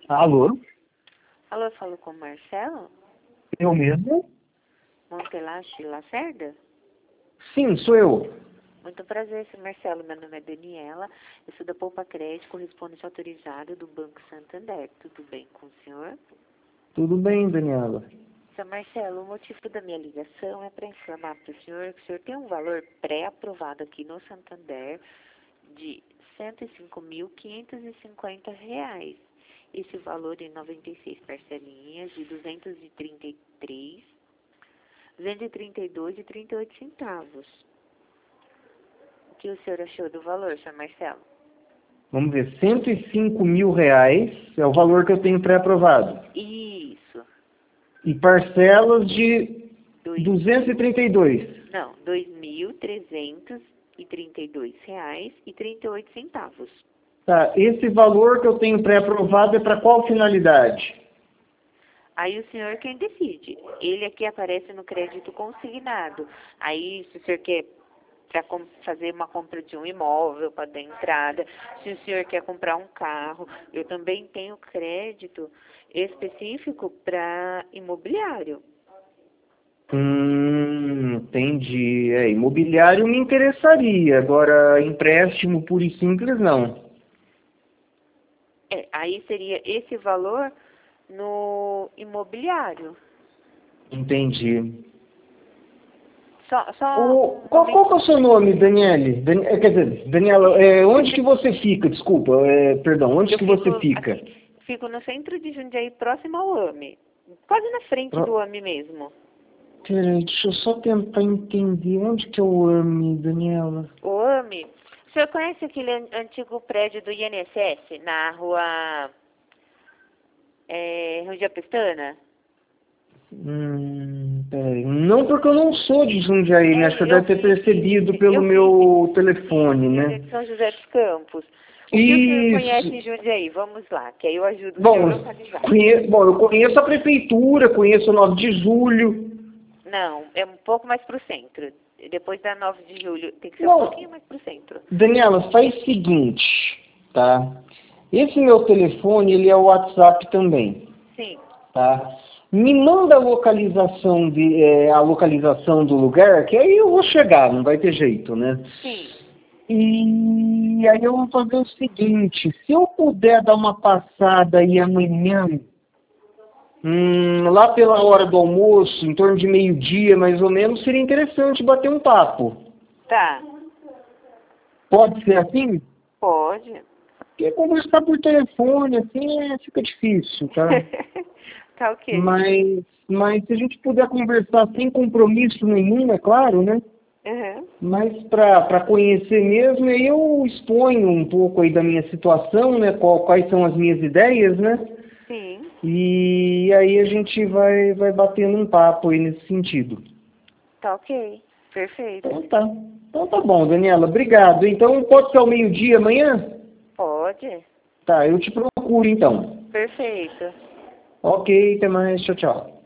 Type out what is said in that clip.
Alô? Alô, eu falo com o Marcelo? Eu mesmo? Montelache Lacerda? Sim, sou eu. Muito prazer, seu Marcelo. Meu nome é Daniela. Eu sou da Poupa Crédito, correspondente autorizado do Banco Santander. Tudo bem com o senhor? Tudo bem, Daniela? Seu Marcelo, o motivo da minha ligação é para informar para o senhor que o senhor tem um valor pré-aprovado aqui no Santander de R$ 105.550. Esse valor em 96 parcelinhas de 232,38 centavos. O que o senhor achou do valor, senhor Marcelo? Vamos ver, R$ 105.000 é o valor que eu tenho pré-aprovado. Isso. E parcelas de Dois, 232. não, R$ 2.332,38. Tá, esse valor que eu tenho pré-aprovado é para qual finalidade? Aí o senhor quem decide. Ele aqui aparece no crédito consignado. Aí, se o senhor quer para fazer uma compra de um imóvel para dar entrada, se o senhor quer comprar um carro, eu também tenho crédito específico para imobiliário. Entendi. Imobiliário me interessaria, agora empréstimo puro e simples não. Aí seria esse valor no imobiliário. Entendi. Um Qual que é o seu nome, Daniele? Quer dizer, Daniela, onde que você fica? Desculpa, perdão, onde que você fica? Fico no centro de Jundiaí, próximo ao AME. Quase na frente do AME mesmo. Peraí, deixa eu só tentar entender onde que é o AME, Daniela. O AME? O senhor conhece aquele antigo prédio do INSS na rua Rua Pestana? Peraí. Não, porque eu não sou de Jundiaí, né? Acho que você deve ter percebido pelo meu telefone, né? De São José dos Campos. O que o senhor conhece em Jundiaí? Vamos lá, que aí eu ajudo o senhor a localizar. Eu conheço a prefeitura, conheço o 9 de julho. Não, é um pouco mais pro centro. Depois da 9 de julho, tem que ser um pouquinho mais pro centro. Daniela, faz o seguinte, tá? Esse meu telefone, ele é o WhatsApp também. Sim. Tá? Me manda a localização do lugar, que aí eu vou chegar, não vai ter jeito, né? Sim. E aí eu vou fazer o seguinte, se eu puder dar uma passada aí amanhã, lá pela hora do almoço, em torno de meio-dia mais ou menos, seria interessante bater um papo. Tá. Pode ser assim? Pode. Porque conversar por telefone, assim, fica difícil, tá? Tá ok. Mas se a gente puder conversar sem compromisso nenhum, é claro, né? Uhum. Mas para conhecer mesmo, aí eu exponho um pouco aí da minha situação, né? Quais são as minhas ideias, né? Sim. E aí a gente vai batendo um papo aí nesse sentido. Tá ok. Perfeito. Então tá bom, Daniela. Obrigado. Então pode ser ao meio-dia amanhã? Pode. Tá, eu te procuro então. Perfeito. Ok, até mais. Tchau, tchau.